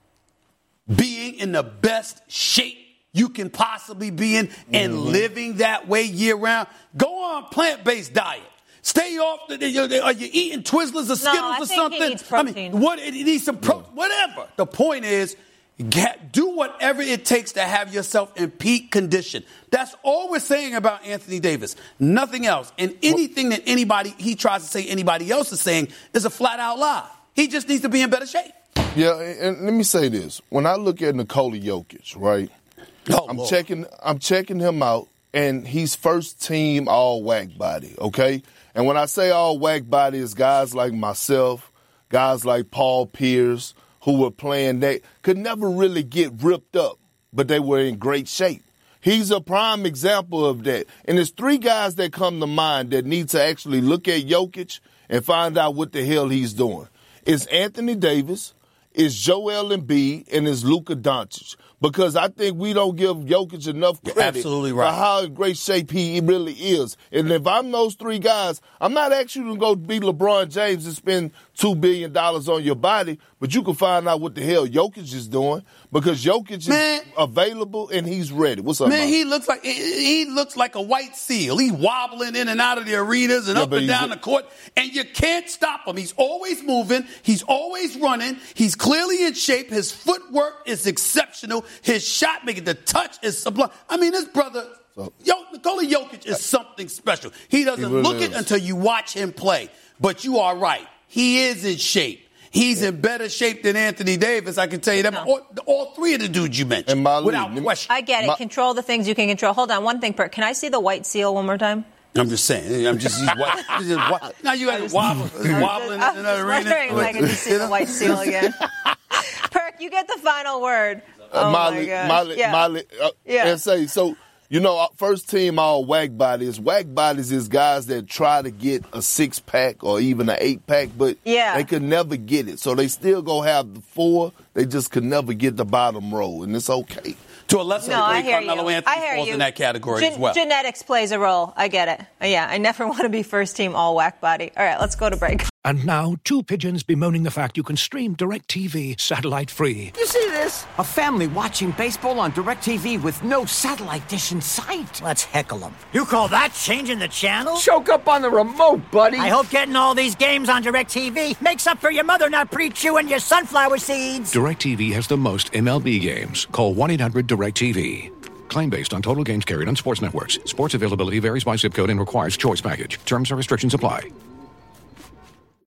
being in the best shape you can possibly be in and living that way year-round? Go on plant-based diet. Stay off. Are you eating Twizzlers or Skittles or something? He needs protein. He needs some protein. Whatever. The point is, do whatever it takes to have yourself in peak condition. That's all we're saying about Anthony Davis. Nothing else. And anything that he tries to say anybody else is saying is a flat-out lie. He just needs to be in better shape. Yeah, and let me say this. When I look at Nikola Jokic, right, I'm checking him out, and he's first team all whack body, okay? And when I say all whack body, it's guys like myself, guys like Paul Pierce, who were playing that could never really get ripped up, but they were in great shape. He's a prime example of that. And there's 3 guys that come to mind that need to actually look at Jokic and find out what the hell he's doing. It's Anthony Davis, it's Joel Embiid, and it's Luka Doncic. Because I think we don't give Jokic enough credit for how in great shape he really is. And if I'm those 3 guys, I'm not asking you to go be LeBron James and spend $2 billion on your body, but you can find out what the hell Jokic is doing because Jokic is available and he's ready. What's up, man? He looks like a white seal. He's wobbling in and out of the arenas and up and down the court, and you can't stop him. He's always moving. He's always running. He's clearly in shape. His footwork is exceptional. His shot making, the touch is sublime. I mean, this brother, Nikola Jokic is something special. He doesn't look it until you watch him play. But you are right. He is in shape. He's in better shape than Anthony Davis, I can tell you that. No. All three of the dudes you mentioned, without question. I get it. Control the things you can control. Hold on, one thing, Perk. Can I see the white seal one more time? I'm just saying. Now you got it wobbling in the arena. If I could just see the white seal again. Perk, you get the final word. Molly, and say, so, first team all whack bodies. Whack bodies is guys that try to get a 6-pack or even an 8-pack, but they could never get it. So they still go have the 4. They just could never get the bottom row, and it's okay. To a lesser degree, Carmelo Anthony falls in that category as well. Genetics plays a role. I get it. Yeah, I never want to be first team all whack body. All right, let's go to break. And now, 2 pigeons bemoaning the fact you can stream DirecTV satellite-free. You see this? A family watching baseball on DirecTV with no satellite dish in sight. Let's heckle them. You call that changing the channel? Choke up on the remote, buddy. I hope getting all these games on DirecTV makes up for your mother not pre-chewing your sunflower seeds. DirecTV has the most MLB games. Call 1-800-DirecTV. Claim based on total games carried on sports networks. Sports availability varies by zip code and requires choice package. Terms and restrictions apply.